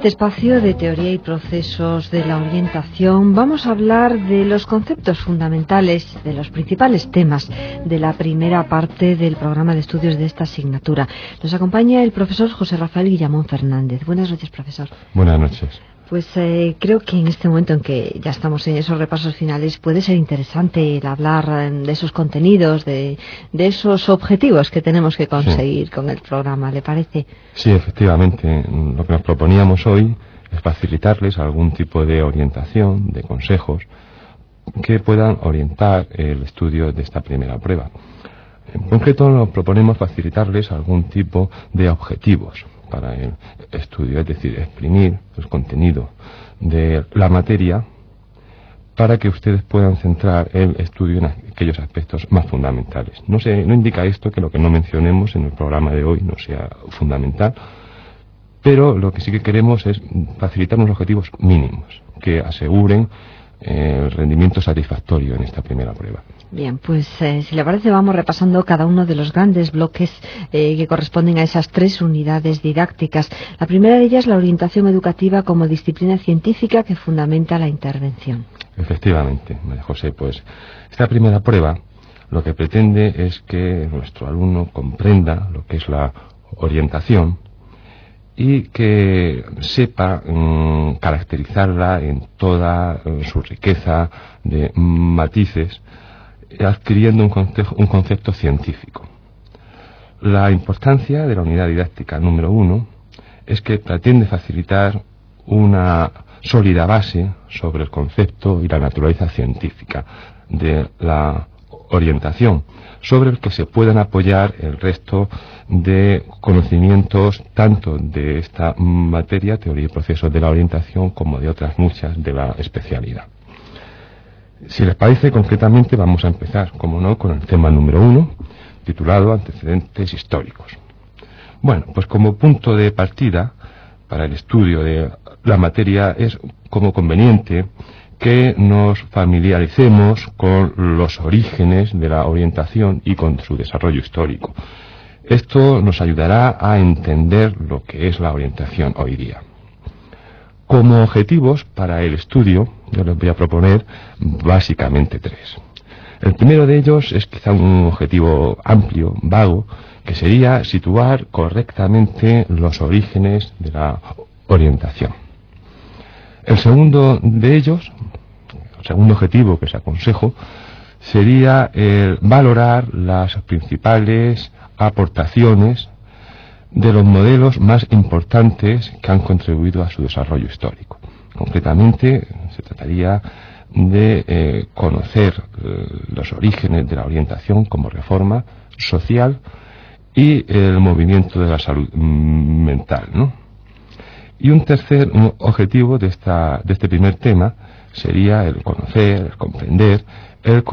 este espacio de teoría y procesos de la orientación vamos a hablar de los conceptos fundamentales, de los principales temas de la primera parte del programa de estudios de esta asignatura. Nos acompaña el profesor José Rafael Guillamón Fernández. Buenas noches, profesor. Buenas noches. Pues creo que en este momento en que ya estamos en esos repasos finales puede ser interesante el hablar de esos contenidos, de esos objetivos que tenemos que conseguir con el programa, ¿le parece? Sí, efectivamente. Lo que nos proponíamos hoy es facilitarles algún tipo de orientación, de consejos que puedan orientar el estudio de esta primera prueba. En concreto nos proponemos facilitarles algún tipo de objetivos para el estudio, es decir, exprimir el contenido de la materia para que ustedes puedan centrar el estudio en aquellos aspectos más fundamentales. No indica esto que lo que no mencionemos en el programa de hoy no sea fundamental, pero lo que sí que queremos es facilitar unos objetivos mínimos que aseguren el rendimiento satisfactorio en esta primera prueba. Bien, pues si le parece vamos repasando cada uno de los grandes bloques que corresponden a esas 3 unidades didácticas. La primera de ellas, la orientación educativa como disciplina científica que fundamenta la intervención. Efectivamente, María José, pues esta primera prueba lo que pretende es que nuestro alumno comprenda lo que es la orientación y que sepa caracterizarla en toda su riqueza de matices, adquiriendo un concepto científico. La importancia de la unidad didáctica número 1 es que pretende facilitar una sólida base sobre el concepto y la naturaleza científica de la orientación, sobre el que se puedan apoyar el resto de conocimientos tanto de esta materia, teoría y procesos de la orientación, como de otras muchas de la especialidad. Si les parece, concretamente vamos a empezar, como no, con el tema número 1, titulado Antecedentes históricos. Bueno, pues como punto de partida para el estudio de la materia es como conveniente que nos familiaricemos con los orígenes de la orientación y con su desarrollo histórico. Esto nos ayudará a entender lo que es la orientación hoy día. Como objetivos para el estudio, yo les voy a proponer básicamente 3. El primero de ellos es quizá un objetivo amplio, vago, que sería situar correctamente los orígenes de la orientación. El segundo de ellos, el segundo objetivo que les aconsejo, sería el valorar las principales aportaciones de los modelos más importantes que han contribuido a su desarrollo histórico. Concretamente, se trataría de conocer los orígenes de la orientación como reforma social y el movimiento de la salud mental, ¿no? Y un tercer objetivo de este primer tema sería el conocer, el comprender, el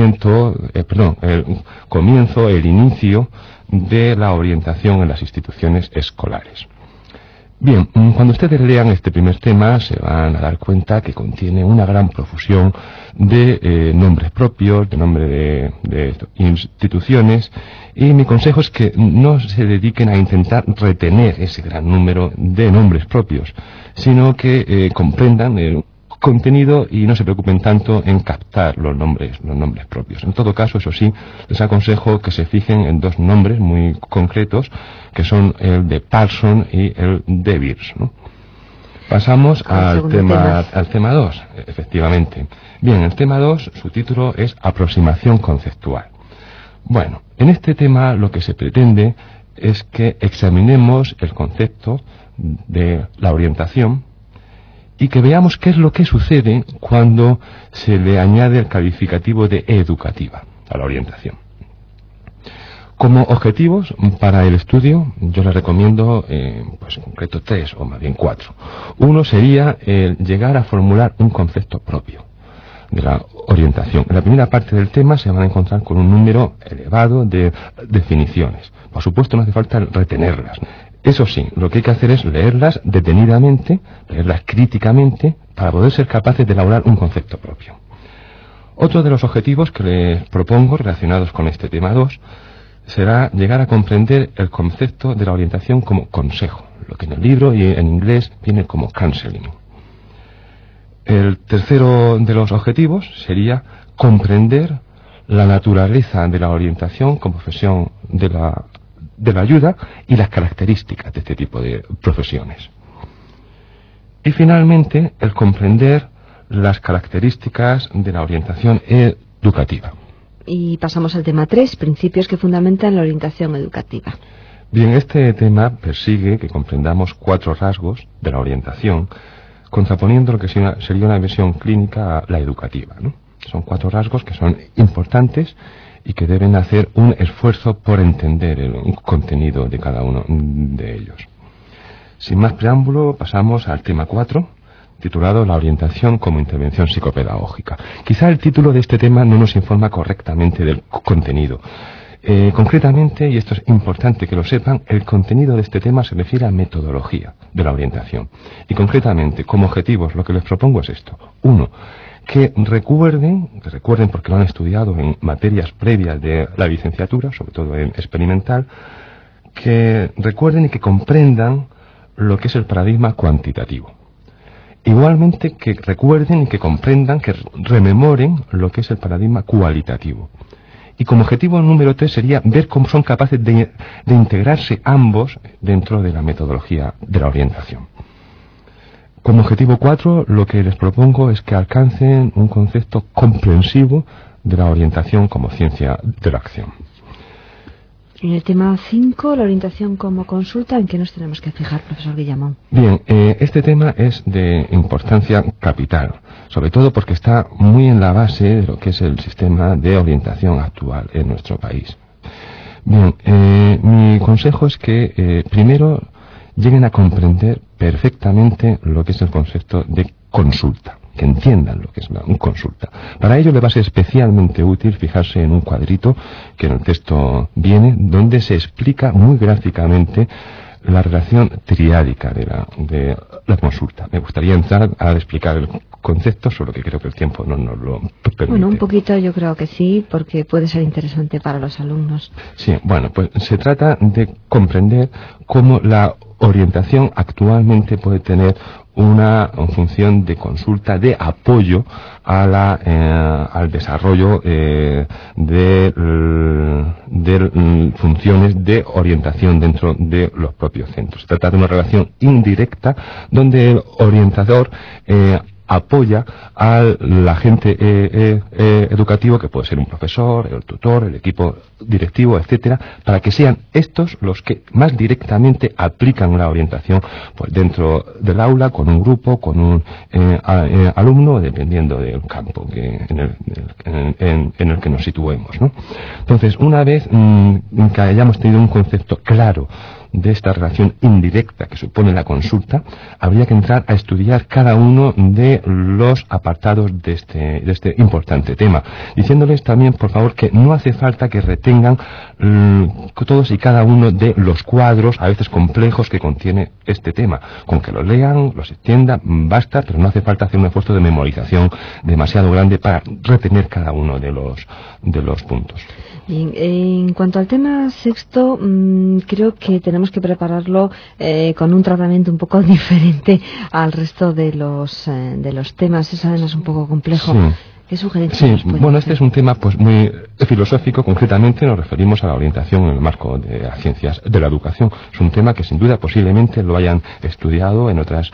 comienzo, el inicio de la orientación en las instituciones escolares. Bien, cuando ustedes lean este primer tema se van a dar cuenta que contiene una gran profusión de nombres propios, de nombres de instituciones, y mi consejo es que no se dediquen a intentar retener ese gran número de nombres propios, sino que comprendan el contenido y no se preocupen tanto en captar los nombres propios. En todo caso, eso sí, les aconsejo que se fijen en 2 nombres muy concretos, que son el de Parson y el de Beers, ¿no? Pasamos al tema 2, efectivamente. Bien, el tema 2, su título es Aproximación conceptual. Bueno, en este tema lo que se pretende es que examinemos el concepto de la orientación y que veamos qué es lo que sucede cuando se le añade el calificativo de educativa a la orientación. Como objetivos para el estudio, yo les recomiendo, pues en concreto 3 o más bien 4. Uno sería el llegar a formular un concepto propio de la orientación. En la primera parte del tema se van a encontrar con un número elevado de definiciones. Por supuesto, no hace falta retenerlas. Eso sí, lo que hay que hacer es leerlas detenidamente, leerlas críticamente, para poder ser capaces de elaborar un concepto propio. Otro de los objetivos que les propongo relacionados con este tema 2 será llegar a comprender el concepto de la orientación como consejo, lo que en el libro y en inglés viene como counseling. El tercero de los objetivos sería comprender la naturaleza de la orientación como profesión de la ayuda y las características de este tipo de profesiones. Y finalmente, el comprender las características de la orientación educativa. Y pasamos al tema 3, principios que fundamentan la orientación educativa. Bien, este tema persigue que comprendamos 4 rasgos de la orientación, contraponiendo lo que sería una visión clínica a la educativa, ¿no? Son 4 rasgos que son importantes y que deben hacer un esfuerzo por entender el contenido de cada uno de ellos. Sin más preámbulo, pasamos al tema 4, titulado La orientación como intervención psicopedagógica. Quizá el título de este tema no nos informa correctamente del contenido. Concretamente, y esto es importante que lo sepan, el contenido de este tema se refiere a metodología de la orientación. Y concretamente, como objetivos, lo que les propongo es esto. 1. Que recuerden porque lo han estudiado en materias previas de la licenciatura, sobre todo en experimental, que recuerden y que comprendan lo que es el paradigma cuantitativo. Igualmente que recuerden y que comprendan, que rememoren lo que es el paradigma cualitativo. Y como objetivo número 3 sería ver cómo son capaces de integrarse ambos dentro de la metodología de la orientación. Como objetivo 4, lo que les propongo es que alcancen un concepto comprensivo de la orientación como ciencia de la acción. En el tema 5, la orientación como consulta, ¿en qué nos tenemos que fijar, profesor Guillamón? Bien, este tema es de importancia capital, sobre todo porque está muy en la base de lo que es el sistema de orientación actual en nuestro país. Bien, mi consejo es que primero lleguen a comprender perfectamente lo que es el concepto de consulta, que entiendan lo que es una consulta. Para ello le va a ser especialmente útil fijarse en un cuadrito que en el texto viene, donde se explica muy gráficamente la relación triádica de la consulta. Me gustaría entrar a explicar el concepto, solo que creo que el tiempo no nos lo permite. Bueno, un poquito yo creo que sí, porque puede ser interesante para los alumnos. Sí, bueno, pues se trata de comprender cómo la orientación actualmente puede tener una función de consulta, de apoyo a al desarrollo de funciones de orientación dentro de los propios centros. Se trata de una relación indirecta donde el orientador apoya al agente educativo, que puede ser un profesor, el tutor, el equipo directivo, etcétera, para que sean estos los que más directamente aplican la orientación pues dentro del aula, con un grupo, con un alumno, dependiendo del campo en el que nos situemos, ¿no? Entonces, una vez que hayamos tenido un concepto claro de esta relación indirecta que supone la consulta, habría que entrar a estudiar cada uno de los apartados de este importante tema, diciéndoles también, por favor, que no hace falta que retengan todos y cada uno de los cuadros, a veces complejos, que contiene este tema. Con que los lean, los entiendan, basta, pero no hace falta hacer un esfuerzo de memorización demasiado grande para retener cada uno de los puntos. Bien, en cuanto al tema 6, creo que tenemos que prepararlo con un tratamiento un poco diferente al resto de los temas. Es además un poco complejo. Sí. ¿Qué sugerencias? Sí, bueno, este es un tema pues muy filosófico. Concretamente nos referimos a la orientación en el marco de las ciencias de la educación. Es un tema que sin duda posiblemente lo hayan estudiado en otras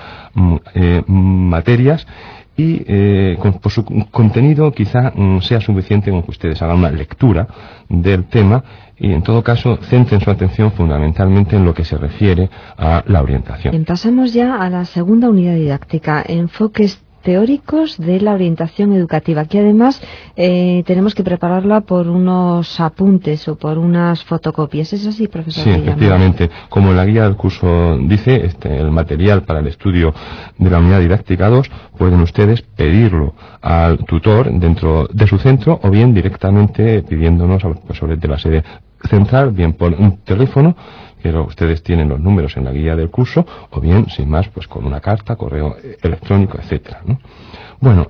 materias, y por su contenido quizá sea suficiente con que ustedes hagan una lectura del tema y en todo caso centren su atención fundamentalmente en lo que se refiere a la orientación. Bien, pasamos ya a la segunda unidad didáctica, enfoques teóricos de la orientación educativa. Aquí además tenemos que prepararla por unos apuntes o por unas fotocopias. ¿Es así, profesor? Sí, efectivamente. Como la guía del curso dice, el material para el estudio de la unidad didáctica 2 pueden ustedes pedirlo al tutor dentro de su centro o bien directamente pidiéndonos a los profesores de la sede central, bien por un teléfono pero ustedes tienen los números en la guía del curso, o bien, sin más, pues con una carta, correo electrónico, etcétera, ¿no? Bueno,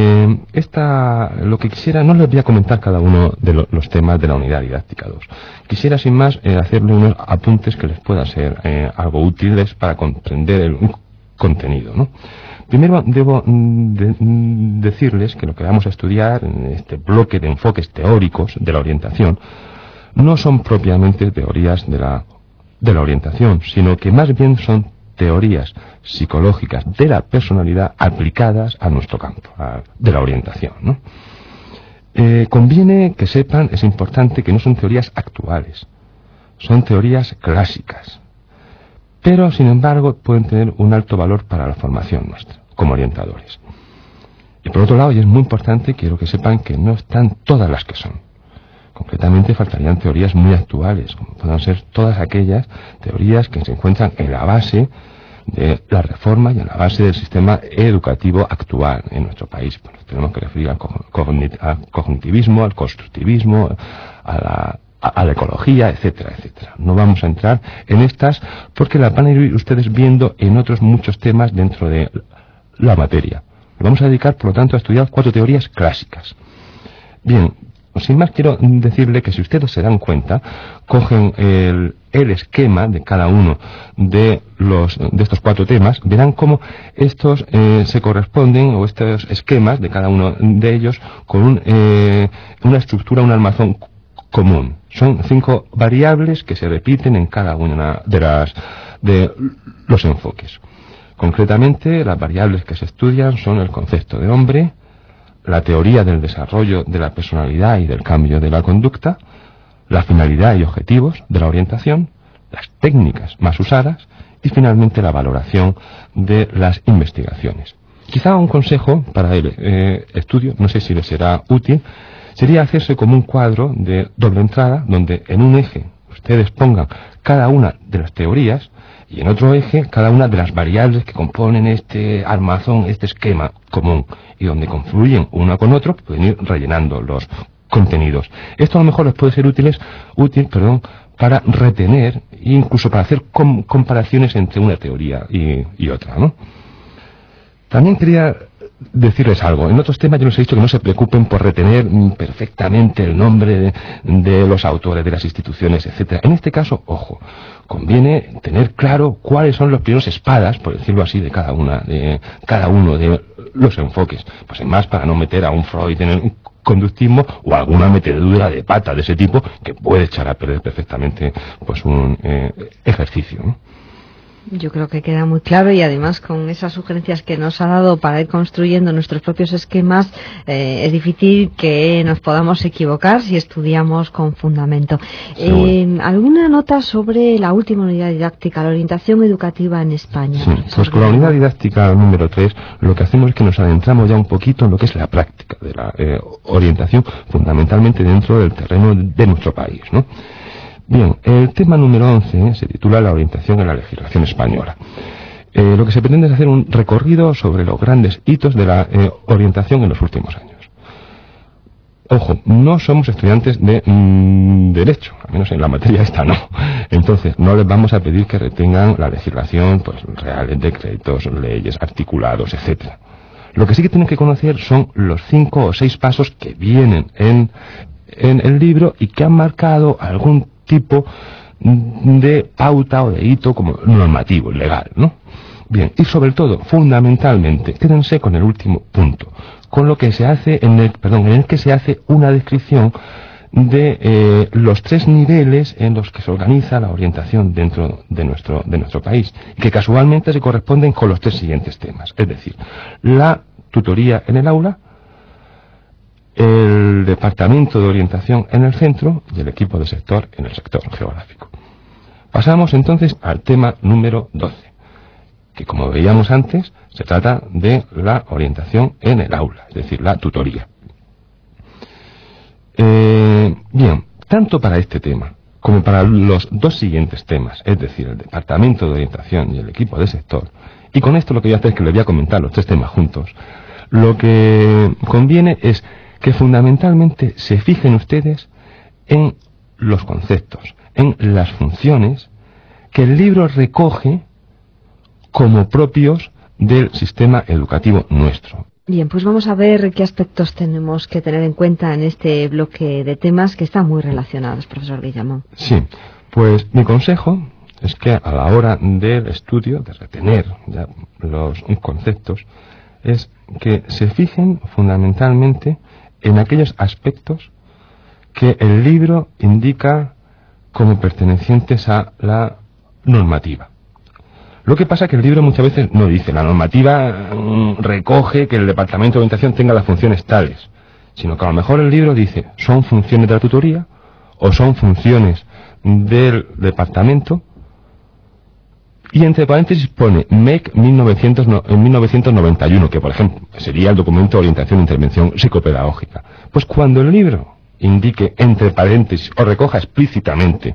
lo que quisiera, no les voy a comentar cada uno de los temas de la unidad didáctica 2. Quisiera, sin más, hacerle unos apuntes que les puedan ser algo útiles para comprender el contenido, ¿no? Primero debo decirles que lo que vamos a estudiar en este bloque de enfoques teóricos de la orientación no son propiamente teorías de la orientación, sino que más bien son teorías psicológicas de la personalidad aplicadas a nuestro campo, de la orientación, ¿no? Conviene que sepan, es importante, que no son teorías actuales, son teorías clásicas, pero sin embargo pueden tener un alto valor para la formación nuestra, como orientadores. Y por otro lado, y es muy importante, quiero que sepan que no están todas las que son. Concretamente faltarían teorías muy actuales, como puedan ser todas aquellas teorías que se encuentran en la base de la reforma y en la base del sistema educativo actual en nuestro país. Bueno, tenemos que referir al cognitivismo, al constructivismo, a la ecología, etcétera, etcétera. No vamos a entrar en estas porque las van a ir ustedes viendo en otros muchos temas dentro de la materia. Vamos a dedicar, por lo tanto, a estudiar 4 teorías clásicas. Bien, sin más quiero decirle que si ustedes se dan cuenta, cogen el esquema de cada uno de estos 4 temas, verán cómo estos se corresponden, o estos esquemas de cada uno de ellos, con una estructura, un armazón común. Son 5 variables que se repiten en cada una de los enfoques. Concretamente, las variables que se estudian son el concepto de hombre, la teoría del desarrollo de la personalidad y del cambio de la conducta, la finalidad y objetivos de la orientación, las técnicas más usadas y finalmente la valoración de las investigaciones. Quizá un consejo para el estudio, no sé si les será útil, sería hacerse como un cuadro de doble entrada donde en un eje ustedes pongan cada una de las teorías y en otro eje cada una de las variables que componen este armazón, este esquema común, y donde confluyen uno con otro pueden ir rellenando los contenidos. Esto a lo mejor les puede ser útil para retener e incluso para hacer comparaciones entre una teoría y otra, ¿no? También quería decirles algo. En otros temas yo les he dicho que no se preocupen por retener perfectamente el nombre de los autores, de las instituciones, etcétera. En este caso, ojo, conviene tener claro cuáles son los primeros espadas, por decirlo así, de cada uno de los enfoques. Pues en más, para no meter a un Freud en el conductismo o alguna metedura de pata de ese tipo que puede echar a perder perfectamente pues un ejercicio, ¿no? Yo creo que queda muy claro, y además con esas sugerencias que nos ha dado para ir construyendo nuestros propios esquemas, es difícil que nos podamos equivocar si estudiamos con fundamento. ¿Alguna nota sobre la última unidad didáctica, la orientación educativa en España? Sí, pues con la unidad didáctica número 3 lo que hacemos es que nos adentramos ya un poquito en lo que es la práctica de la orientación, fundamentalmente dentro del terreno de nuestro país, ¿no? Bien, el tema número 11 se titula La orientación en la legislación española. Lo que se pretende es hacer un recorrido sobre los grandes hitos de la orientación en los últimos años. Ojo, no somos estudiantes de Derecho, al menos en la materia esta no. Entonces, no les vamos a pedir que retengan la legislación, pues reales, decretos, leyes, articulados, etcétera. Lo que sí que tienen que conocer son los 5 o 6 pasos que vienen en el libro y que han marcado algún tipo de pauta o de hito como normativo, legal, ¿no? Bien, y sobre todo, fundamentalmente, quédense con el último punto, con lo que se hace en el que se hace una descripción de los 3 niveles en los que se organiza la orientación dentro de nuestro país, que casualmente se corresponden con los 3 siguientes temas, es decir, la tutoría en el aula, el departamento de orientación en el centro y el equipo de sector en el sector geográfico. Pasamos entonces al tema número 12, que como veíamos antes, se trata de la orientación en el aula, es decir, la tutoría. Bien, tanto para este tema como para los 2 siguientes temas, es decir, el departamento de orientación y el equipo de sector, y con esto lo que voy a hacer es que les voy a comentar los 3 temas juntos, lo que conviene es que fundamentalmente se fijen ustedes en los conceptos, en las funciones que el libro recoge como propios del sistema educativo nuestro. Bien, pues vamos a ver qué aspectos tenemos que tener en cuenta en este bloque de temas que están muy relacionados, profesor Guillamón. Sí, pues mi consejo es que a la hora del estudio, de retener ya los conceptos, es que se fijen fundamentalmente en aquellos aspectos que el libro indica como pertenecientes a la normativa. Lo que pasa es que el libro muchas veces no dice, la normativa recoge que el departamento de orientación tenga las funciones tales, sino que a lo mejor el libro dice, son funciones de la tutoría o son funciones del departamento, y entre paréntesis pone MEC 1991, que por ejemplo sería el documento de orientación e intervención psicopedagógica. Pues cuando el libro indique entre paréntesis o recoja explícitamente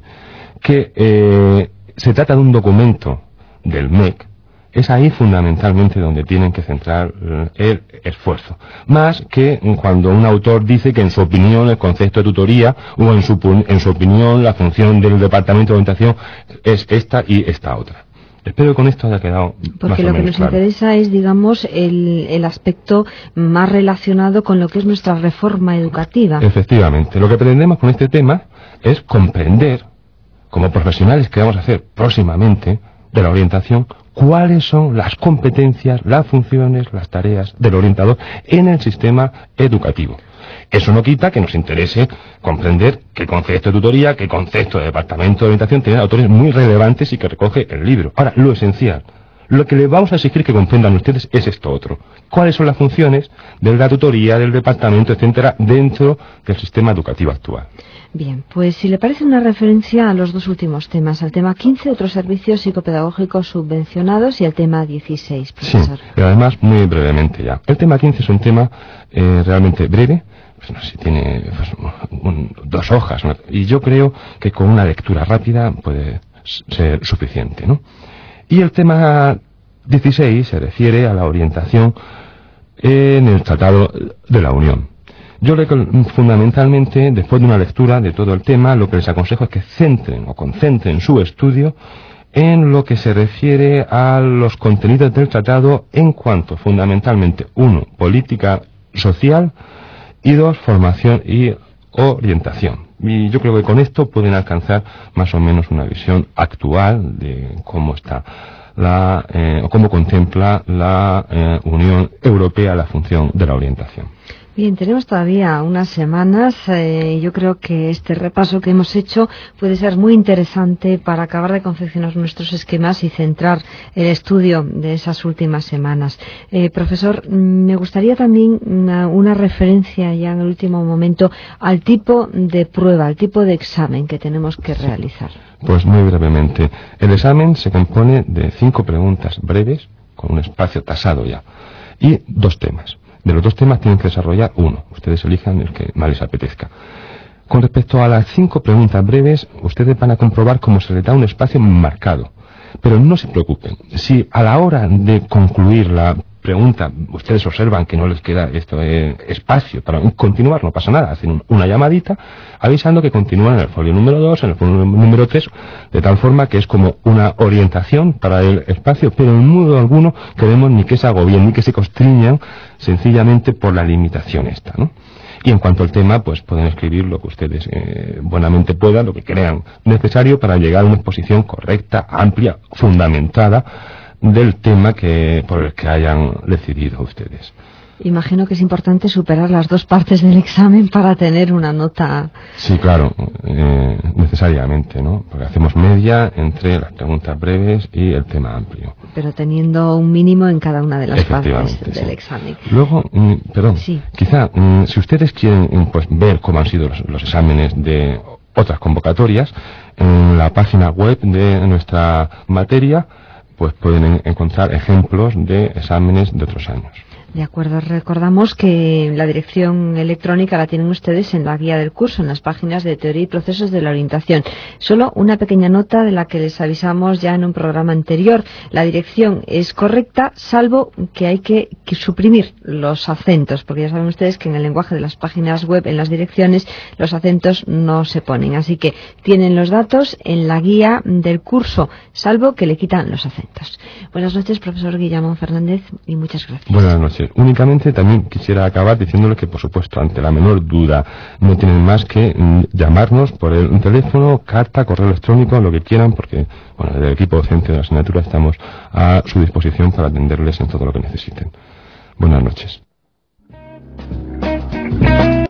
que se trata de un documento del MEC, es ahí fundamentalmente donde tienen que centrar el esfuerzo. Más que cuando un autor dice que en su opinión el concepto de tutoría o en su opinión la función del departamento de orientación es esta y esta otra. Espero que con esto haya quedado porque más o menos lo que nos claro. interesa es, digamos, el aspecto más relacionado con lo que es nuestra reforma educativa. Efectivamente, lo que pretendemos con este tema es comprender, como profesionales que vamos a hacer próximamente de la orientación, cuáles son las competencias, las funciones, las tareas del orientador en el sistema educativo. Eso no quita que nos interese comprender qué concepto de tutoría, qué concepto de departamento de orientación tienen autores muy relevantes y que recoge el libro. Ahora, lo esencial, lo que les vamos a exigir que comprendan ustedes es esto otro. ¿Cuáles son las funciones de la tutoría, del departamento, etcétera, dentro del sistema educativo actual? Bien, pues si le parece una referencia a los dos últimos temas, al tema 15, otros servicios psicopedagógicos subvencionados, y al tema 16, profesor. Sí, y además muy brevemente ya. El tema 15 es un tema realmente breve, pues no sé si tiene dos hojas, ¿no? Y yo creo que con una lectura rápida puede ser suficiente, ¿no? Y el tema 16 se refiere a la orientación en el Tratado de la Unión. Yo creo que fundamentalmente, después de una lectura de todo el tema, lo que les aconsejo es que centren o concentren su estudio en lo que se refiere a los contenidos del tratado en cuanto, fundamentalmente, 1, política social, y 2, formación y orientación. Y yo creo que con esto pueden alcanzar más o menos una visión actual de cómo está o cómo contempla la Unión Europea la función de la orientación. Bien, tenemos todavía unas semanas. Yo creo que este repaso que hemos hecho puede ser muy interesante para acabar de confeccionar nuestros esquemas y centrar el estudio de esas últimas semanas. Profesor, me gustaría también una referencia ya en el último momento al tipo de prueba, al tipo de examen que tenemos que realizar. Pues muy brevemente. El examen se compone de 5 preguntas breves, con un espacio tasado ya, y 2 temas. De los 2 temas tienen que desarrollar uno. Ustedes elijan el que más les apetezca. Con respecto a las 5 preguntas breves, ustedes van a comprobar cómo se les da un espacio marcado. Pero no se preocupen. Si a la hora de concluir la pregunta ustedes observan que no les queda espacio para continuar, no pasa nada. Hacen una llamadita avisando que continúan en el folio número 2, en el folio número 3, de tal forma que es como una orientación para el espacio, pero en modo alguno queremos ni que se agobien, ni que se constriñan sencillamente por la limitación esta, ¿no? Y en cuanto al tema, pues pueden escribir lo que ustedes buenamente puedan, lo que crean necesario para llegar a una exposición correcta, amplia, fundamentada del tema por el que hayan decidido ustedes. Imagino que es importante superar las 2 partes del examen para tener una nota. Sí, claro, necesariamente, ¿no? Porque hacemos media entre las preguntas breves y el tema amplio. Pero teniendo un mínimo en cada una de las partes del examen. Luego, quizá, si ustedes quieren pues ver cómo han sido los exámenes de otras convocatorias, en la página web de nuestra materia, pues pueden encontrar ejemplos de exámenes de otros años. De acuerdo, recordamos que la dirección electrónica la tienen ustedes en la guía del curso, en las páginas de Teoría y Procesos de la Orientación. Solo una pequeña nota de la que les avisamos ya en un programa anterior. La dirección es correcta, salvo que hay que suprimir los acentos, porque ya saben ustedes que en el lenguaje de las páginas web, en las direcciones, los acentos no se ponen. Así que tienen los datos en la guía del curso, salvo que le quitan los acentos. Buenas noches, profesor Guillermo Fernández, y muchas gracias. Buenas noches. Únicamente también quisiera acabar diciéndole que, por supuesto, ante la menor duda, no tienen más que llamarnos por un teléfono, carta, correo electrónico, lo que quieran, porque, bueno, desde el equipo docente de la asignatura estamos a su disposición para atenderles en todo lo que necesiten. Buenas noches.